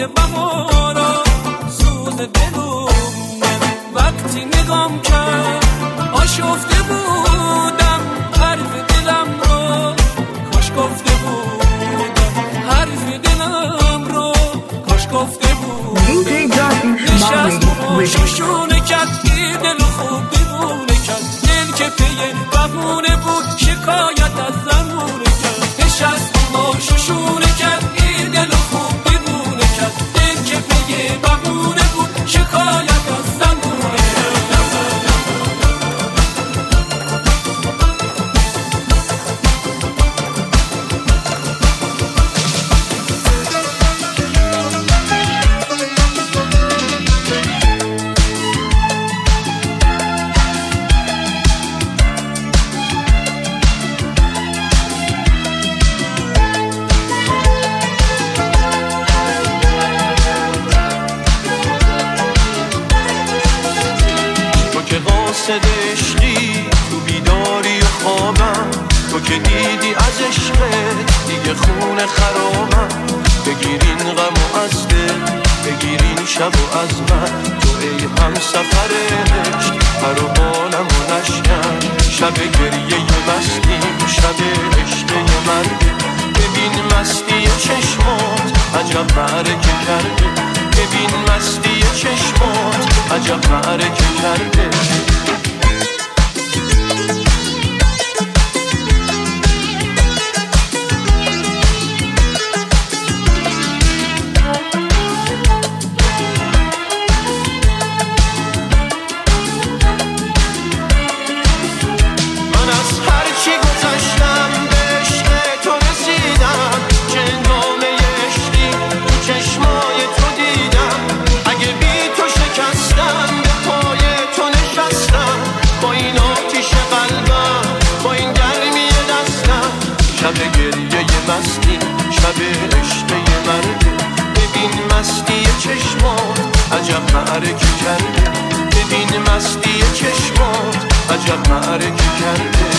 هوای بهارا سوز دلم وقتی نگام کرد آشفته بودم حرف دلم رو کاش گفته بودم حرف دلم رو کاش گفته بودم نشست و شوشونه کرد دل خوب دیوونه کرد دل که پیه بهونه بود شکایت از زمونه کرد نشست و شوشونه کرد دل خوب دیوونه کرد دل که پیه بهونه بود شکایت از زمونه قاصد عشقی تو بیداری و خوابم تو که دیدی از عشقت دیگه خون خرابم بگیرین غم و از دل بگیرین شب و از من تو ای هم سفر عشق پر و بالم و نشکن شب گریه مستیم شب عشق مرده ببین مستی چشمات عجب معرکه کرده ببین مستی چشمات عجب معرکه کرده شب گریه مستی شب عشق مرده ببین مستی چشمات عجب معرکه کرده ببین مستی چشمات عجب معرکه کرده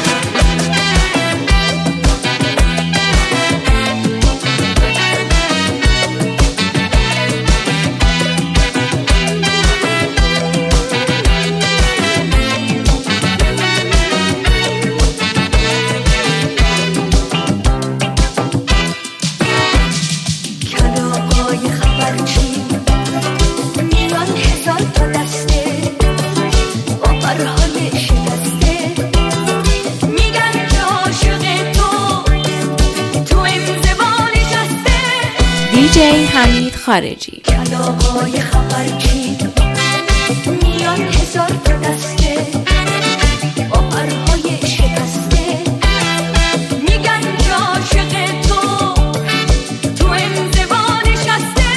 دی‌جی حمید خارجی کلاغای خبرچی میان هزار تا دسته با پرهای شکسته میگن که عاشق تو انزوا نشسته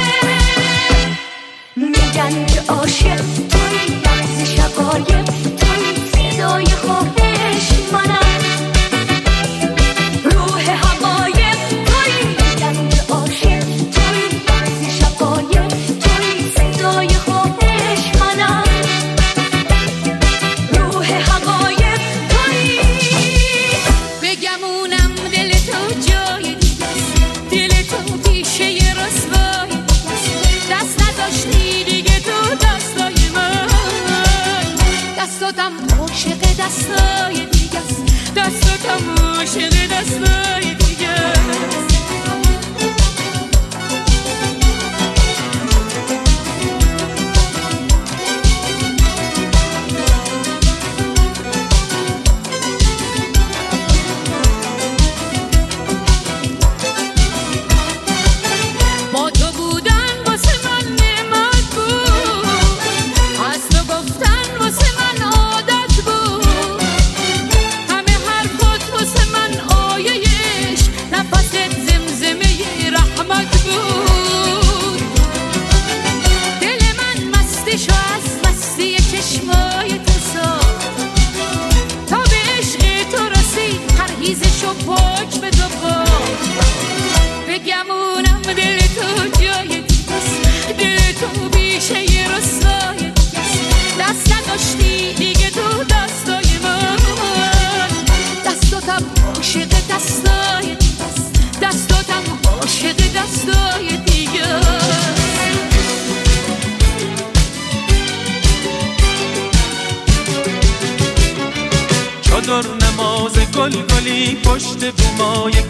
میگن که عاشق توی لحظ شقایق توی صدای خواهش منم دستای دیگه است دستاتم عاشق دستای دیگه است با تو بودن واسه من نعمت بود از تو گفتن واسه من عادت بود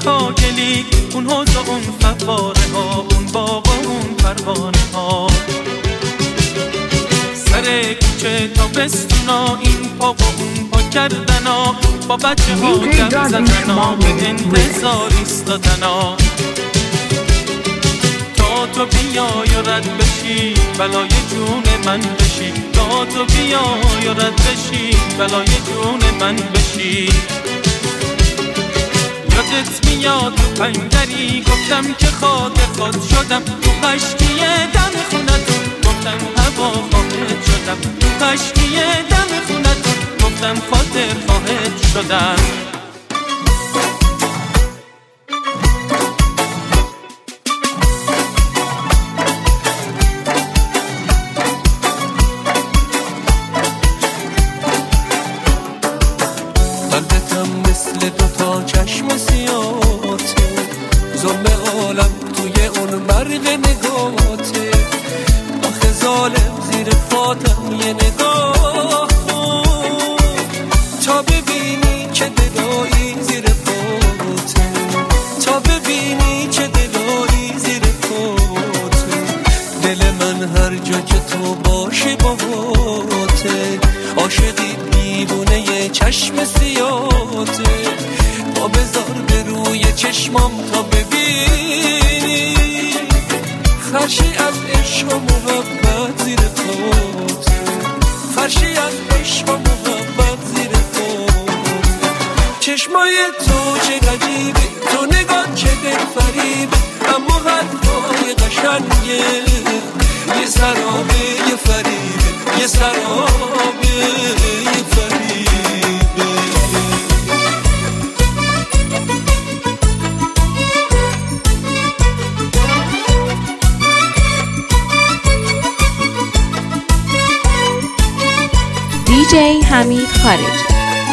تا گلی، اون حوض و اون فواره ها، اون باغ و اون پروانه ها، سر کوچه تا بستونا، این پا و اون پا کردن ها، با بچه ها گم زدن ها، به انتظار ایستادن ها، تا تو بیای و رد بشی بلای جون من بشی، تا تو بیای و رد بشی بلای جون من بشی. یادت میاد تو پنگری گفتم که خود شدم، تو خشکی دم خونتون گفتم هوا خواهد شدم، تو خشکی دم خونتون گفتم خاطر خواهد شدم. قلبتم مثل دوتا چشم سیاته، ظلم عالم توی اون برق نگاته، آخه ظالم زیر پاتم یه نگاه تا ببینی که دلایی زیر پاته، تا ببینی که دلایی زیر پاته، دل من هر جا که تو باشی باهاته، عاشقی دیوونه یه چشم سیاته، با بذار به روی چشمام تا ببینی خرشی از عشق و محبت زیر پاته، خرشی از عشق و محبت زیر پاته. چشمای تو چه عجیبه، تو نگاه چه دل فریبه، اما حرفای قشنگه، یه سرابه یه فریبه، یه سرابه یه فریبه. DJ حمید خارجی.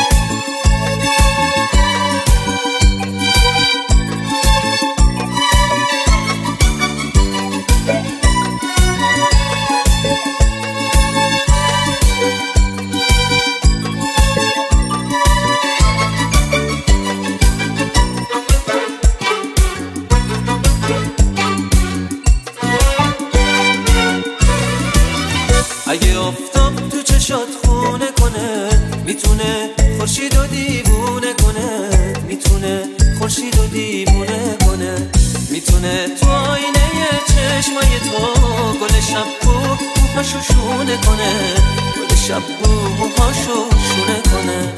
اگه آفتاب تو چشات خونه کنه، میتونه خورشید و دیوونه کنه، میتونه خورشید و دیوونه کنه، میتونه تو آینه چشمای تو گل شب و موهاشو شونه کنه، گل شب و موهاشو شونه کنه.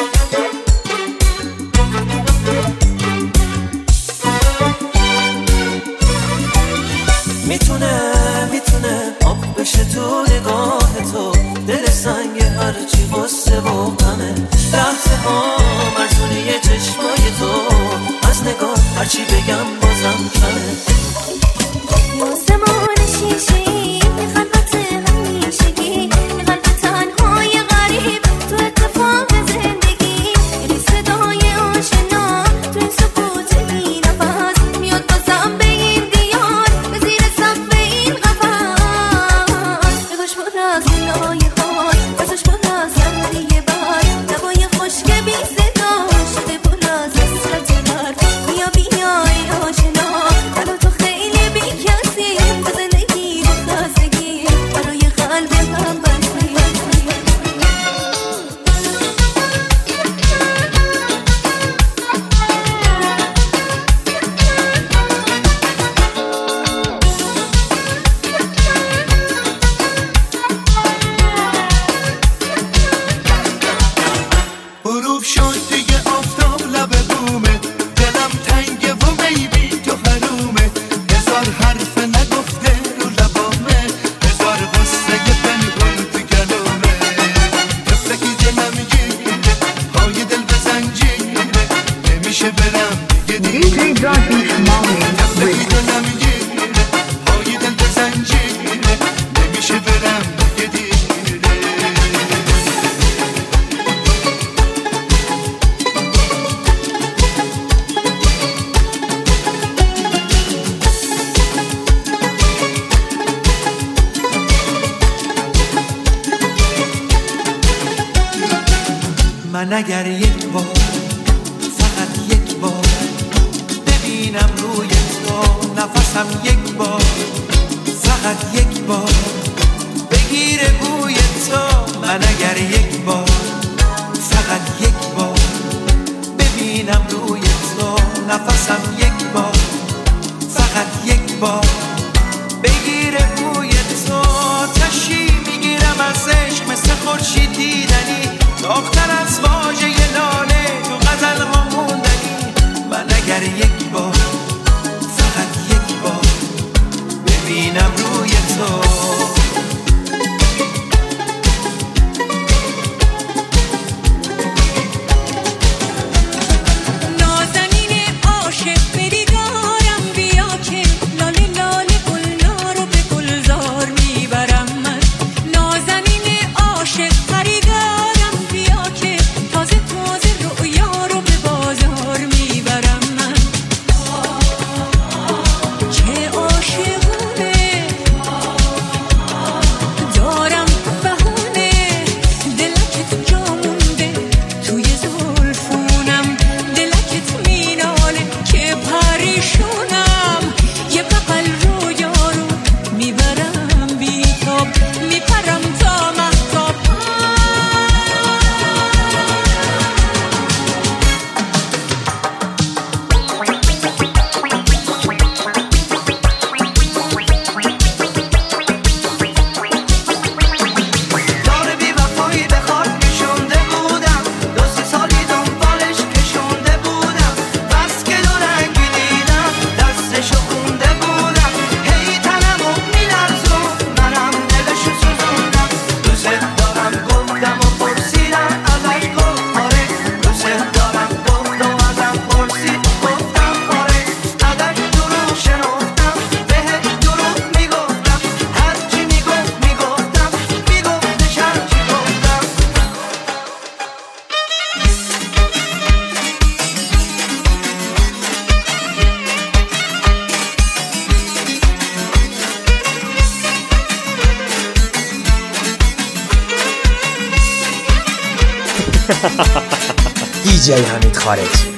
میتونه آب بشه تو نگاه تو، دل سنگ هرچی غصه و غمه، لحظه ها مرزونه چشمای تو، از نگاه هرچی بگم بازم کمه. آسمان شیشه‌ای خلوت همیشگی، قلب تنهای غریب تو اتفاق زندگی، یعنی صدای آشنا تو این سکوت بی نفس، میاد بازم به این دیار به زیر سقف این قفس، نگاش پر از گلای خار، ازش پر از سردی بار، دوای خشک بی صدا شده پر از حسرت مرد. بیا ای آشنا، حالا تو خیلی بی کسی، به زندگی به خستگی برای قلبم بستی. غروب شد دیگه آفتاب لب بومه، دلم تنگه و بیبی تو حرومه، هزار حرف نگفته رو لبامه، هزار غصه پنهون تو گلومه، تفلکی دلم گیره پای دل بزن جیره، نمیشه برم دیگه دیره، تفلکی دلم گیره پای دل بزن جیره، نمیشه برم دیگه دیره. من اگر یک بار، فقط یک بار نفسم یک بار، فقط یک بار بگیره بوی تو من، اگر یک بار فقط یک بار ببینم روی تو نفسم، یک بار فقط یک بار بگیره بوی تو. تشی میگیرم از عشق مثل خورشید دیدنی، داغ‌تر از واژه لاله تو غزل ها موندنی. من اگر یک بار فقط یک بار ببینم روی تو. دیجی حمید خارجی.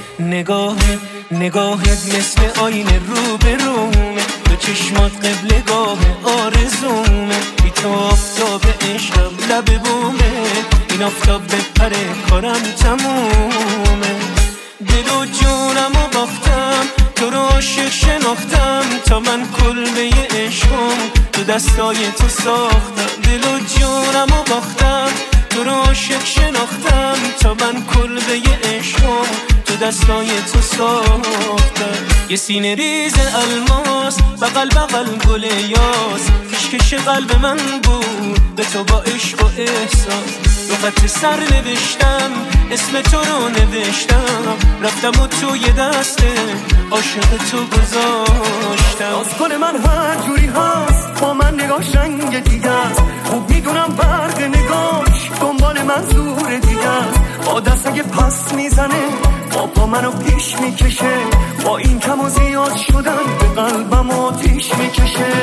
نگاهت مثل آینه رو به رومه، تو چشمات قبلگاه آرزومه. بی تو آفتاب عشقم لب بومه، این آفتاب بپره کارم تمومه. دل و جونم و باختم، تو رو عاشق شناختم، تا من کلبه عشقم تو دستای تو ساختم. دل و جونم و باختم، تو رو عاشق شناختم، تا من کلبه عشقم تو دستای تو ساختم. یه سینه ریز الماس بغل بغل گل یاس، کشکش قلب من بود به تو با عشق و احساس. رو خط سر نوشتم اسم تو رو نوشتم، رفتم و توی دست عاشق تو گذاشتم. از کل من هر جوری هست، با من نگاش رنگ دیگه است. خوب میدونم برق نگاش دنبال منظور دیگه است. با دست اگه پس میزنه با منو پیش میکشه، با این کم و زیاد شدن به قلبم آتیش میکشه.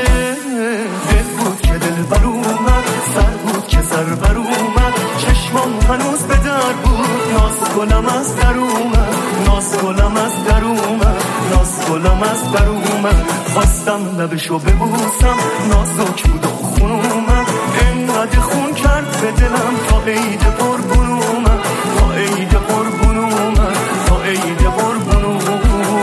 دل بود که دل بر اومد، سر بود که سر بر اومد، چشمام هنوز به در بود. ناز گلم از در اومد، ناز گلم از در اومد، ناز گلم از در اومد. خواستم لبشو ببوسم، نازک بود و خون اومد. انقدر خون کرد به دلم تا عید قربون اومد، تا عید قربون اومد، تا عید قربون اومد.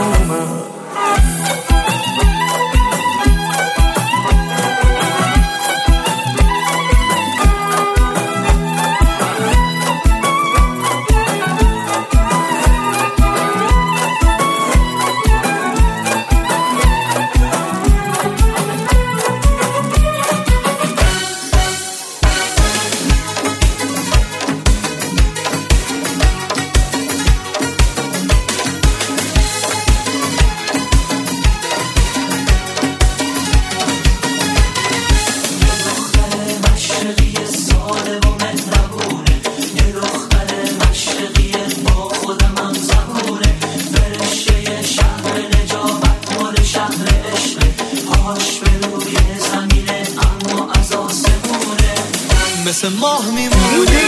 مثل ماه میمونه.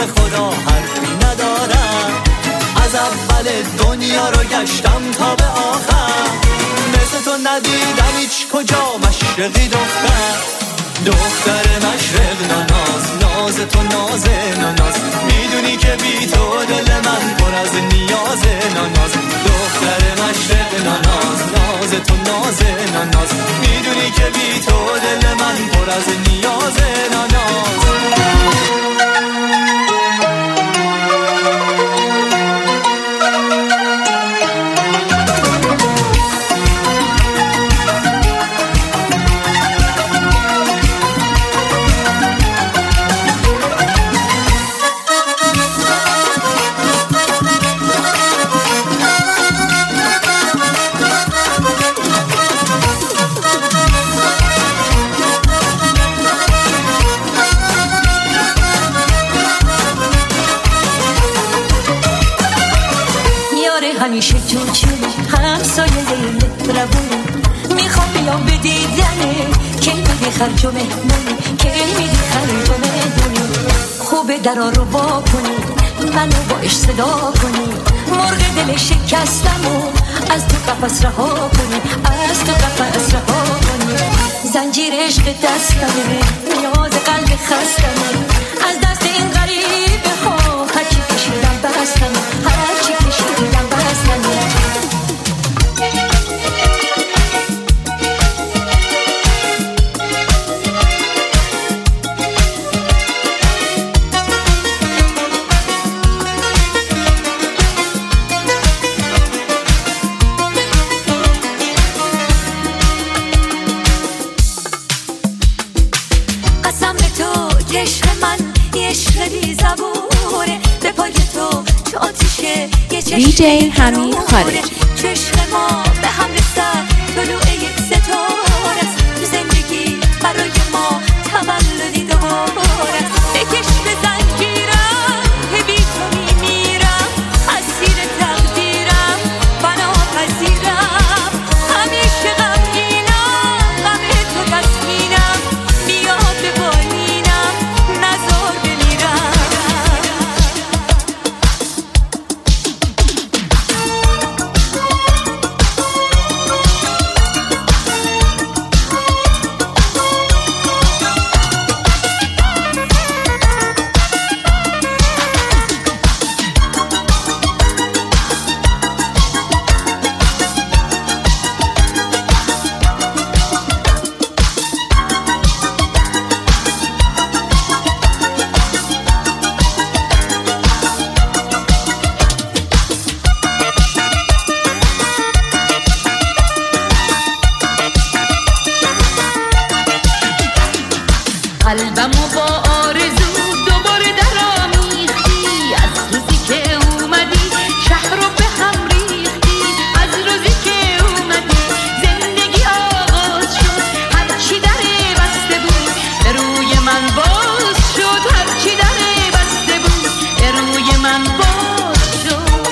خدا حرفی ندارم، از اول دنیا رو گشتم تا به آخر، مثل تو ندیدم هیچ کجا مشرقی دختر مشرق ناز، ناز تو ناز ناز، میدونی که بی تو دل من پر از نیاز ناز، دختر مشرق ناز، ناز تو ناز ناز، میدونی که بی تو دل من پر از نیاز ناز. همیشه تو چونه همسایه مهربونه، میخوام بیام به دیدنه، کی میدی خرج و مهمونه، کی میدی خرج و مهمونه، خوبه درا رو با کنی، منو باش صدا کنی، مرغ دل شکستمو از تو قفس رها کنی، از تو قفس رها کنی، زنجیر عشق دستمه، نیاز قلب خستمه، از دست این غریبه ها هرچی کشیدم بستمه، هرچی کشیدم بستمه. دیجی حمید خارجی. چشم ما به هم رسد طلوع یک ستاره است، تو زندگی برای ما تولدی دوباره است، بکش به زنجیرم که بی تو میمیرم، اسیر تقدیرم بنا پذیرم، همیشه غمگینم، غم تو تسکینم، بیا به بالینم نزار بمیرم. قلبمو با آرزو دوباره درامیختی، از روزی که اومدی شهر رو به هم ریختی، از روزی که اومدی زندگی آغاز شد، هرچی در بسته بود به روی من باز شد، هرچی در بسته بود به روی من باز شد،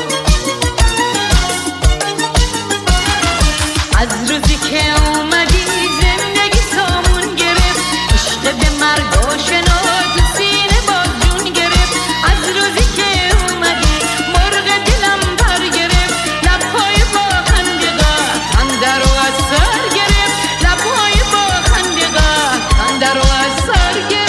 از روزی که اومدی زندگی سامون گرفت، عشق به مرگ آشنا تو سینه باز جون گرفت، از روزی که اومدی مرغ دلم پر گرفت، لبهای با خندقه خنده رو از سر گرفت، لبهای با خندقه خنده رو از سر گرفت.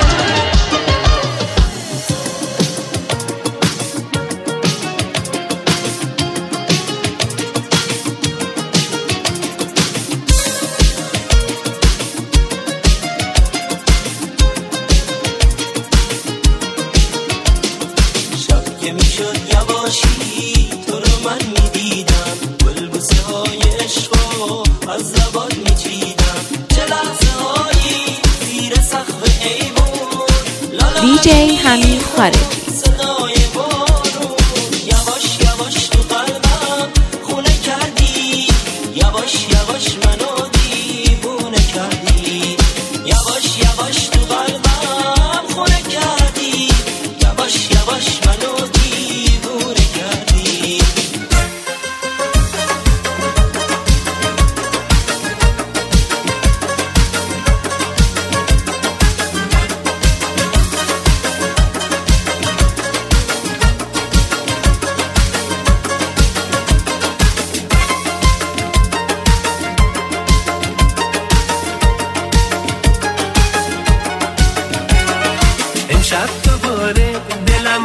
شب که میشد یواشی تو رو من میدیدم، بلبوسه های عشقو از زبان میچیدم، چه لحظه هایی زیر سقف ایوون، دیجی حمید خارجی. صدای بارون، یواش یواش تو قلبم خونه کردی، یواش یواش منو دیوونه کردی، یواش یواش تو قلبم خونه کردی، یواش یواش منو دیوونه کردی.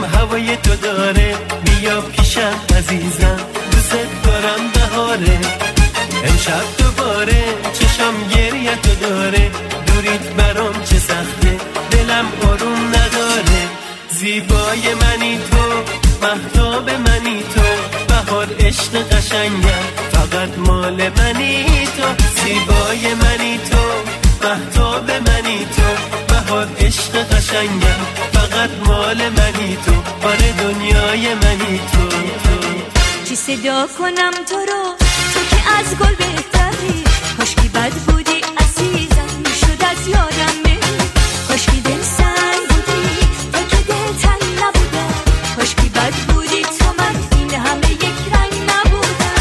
دلم هوای تو داره، بیا پیشم عزیزم، دوست دارم بهاره. امشب دوباره چشم گریه تو داره، دوریت برام چه سخته، دلم آروم نداره. زیبای منی تو، مهتاب منی تو، بهار عشق قشنگم فقط مال منی تو. زیبای منی تو، مهتاب منی تو، بهار عشق قشنگم فقط مال منی تو. آره دنیای منی تو. چی صدا کنم تو رو، تو که از گل بهتری. کاشکی بد بودی عزیزم، میشد از یادم بری. کاشکی دل سنگ بودی، تو که دل تنگ نبودم. کاشکی بد بودی تو، من این همه یک رنگ نبودم.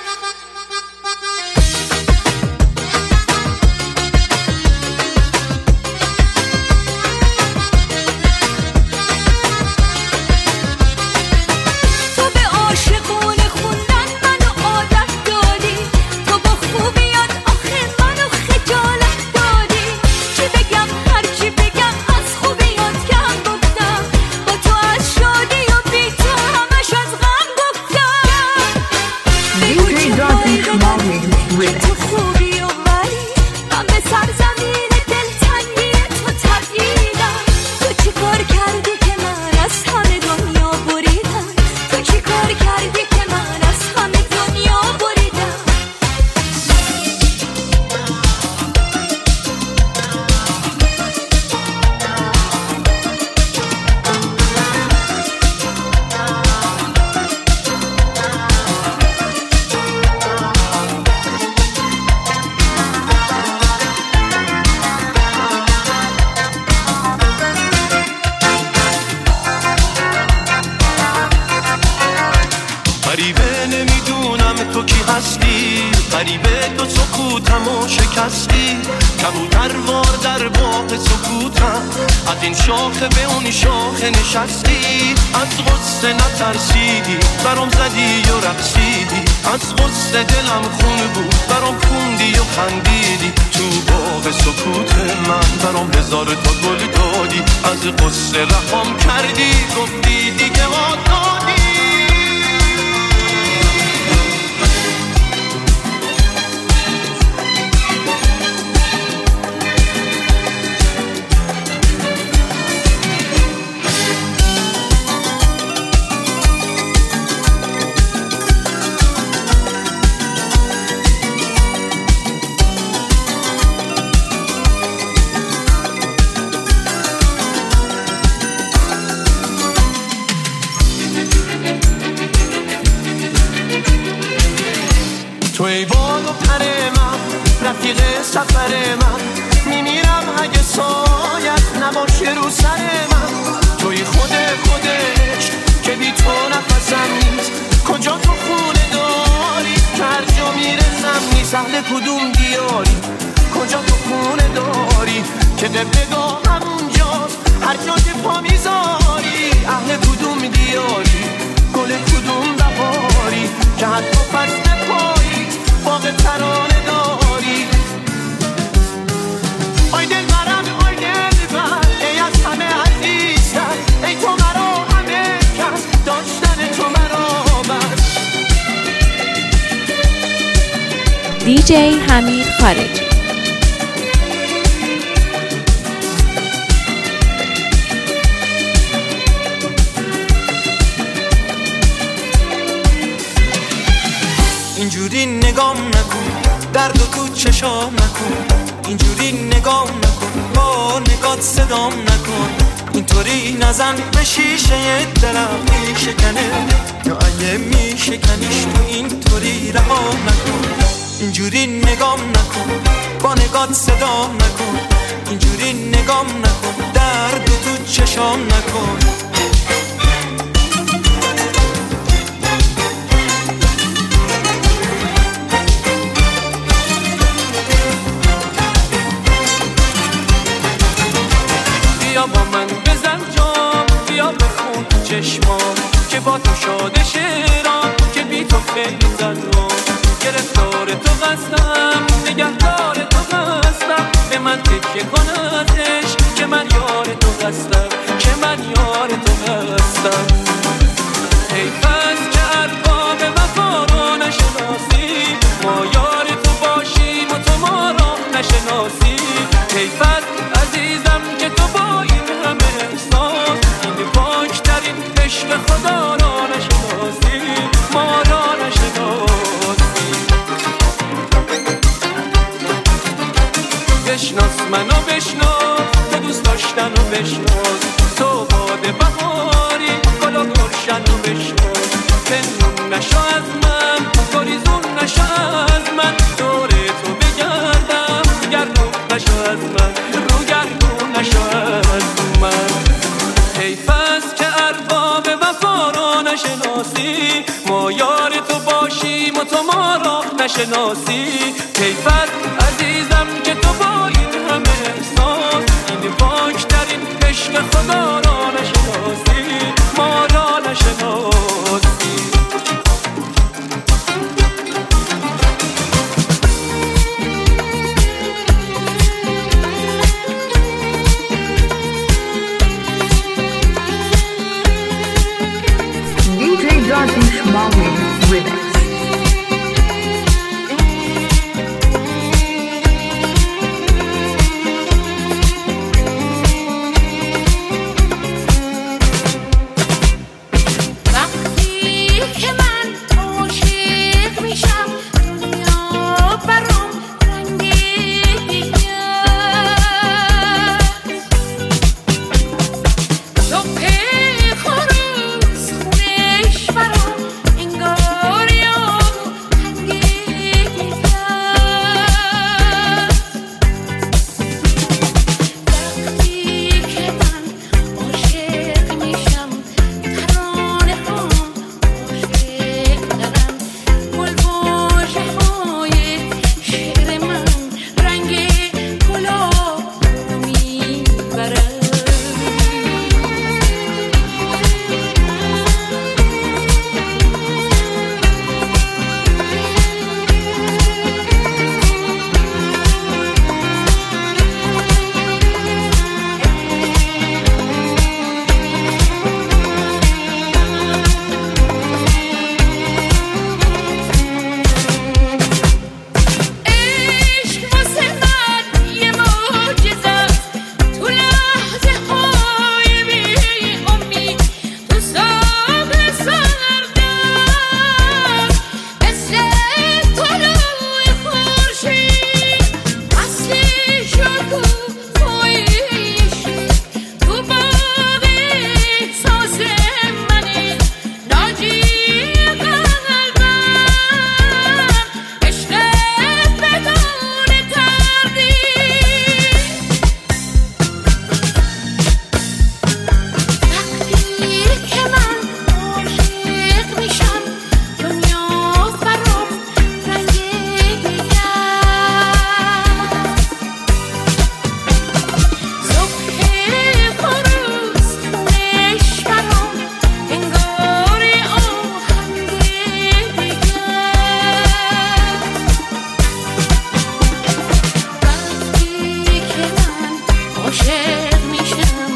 تو به عاشقونه خوندن منو عادت دادی، تو با خوبیات آخه منو خجالت دادی. چی بگم هرچی بگم از خوبیات کم گفتم، با تو از شادی و بی تو همش از غم گفتم. بگو چه کاری بدم که تو خوبی و ولی من به سرزمین دلتنگی تو تبدیلم. تو چی کار کردی که من از همه دنیا بریدم؟ تو چی کار کردی که من از همه دنیا بریدم؟ غریبه نمیدونم تو کی هستی، غریبه تو سکوتمو شکستی. کبوتروار در باغ سکوتم، از این شاخه به اون شاخه نشستی. از غصه نترسیدی برام زدی و رقصیدی، از غصه دلم خون بود برام خوندی و خندیدی. تو باغ سکوت من برام هزار تا گل دادی، از غصه رهام کردی گفتی دیگه آزادی. تو ای باد و پر من، رفیق سفر من، میمیرم اگه سایت نباشه رو سر من. توی خودش که بی تو نفسم نیست، کجا تو خونه داری که هر جا میرسم نیست. اهل کدوم دیاری، کجا تو خونه داری که دبلگاه همونجاست هر جا که پا میذاری. اهل کدوم دیاری، گل کدوم بهاری که حتی فصل پایی باغ ترانه داری. آی دل برم، آی دل بر، ای از همه عزیزتر، ای تو مرا همه کس، داشتن تو مرا بس. دیجی حمید خارجی. اینجوری نگام نکن، درد و تو چشام نکن. اینجوری نگام نکن، با نگات صدام نکن. اینطوری نزن به شیشه دلم، میشکنه یا اگه میشکنیش تو اینطوری رها نکن. اینجوری نگام نکن، با نگات صدام نکن. اینجوری نگام نکن، درد و تو چشام نکن. بیا با من بزن جام، بیا بخون چشمام که با تو شاده شیرام، که بی تو خیلی زنم. گرفتار تو هستم، نگهدار تو هستم، به من تکیه کن ازش که من یار تو هستم، که من یار تو هستم. بشناس منو بشناس تو دوست داشتن و بشناس تو باد بهاری گلا گلشن و بشناس پنهون نشو از من گریزون نشو از من دور تو بگردم گردون نشو از من رو گردون نشو از من حیف است که ارباب وفا را نشناسی ما یار تو باشیم و تو ما را نشناسی حیف است عزیزم که تو با این همه احساس این پاکترین عشق خدا را نشناسی ما را نشناسی DJ Darvish Mami Remix.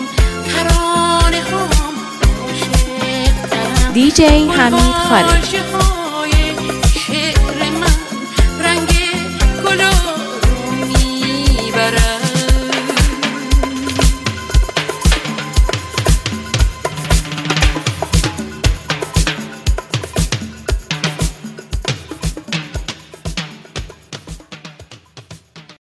DJ حمید خارجی.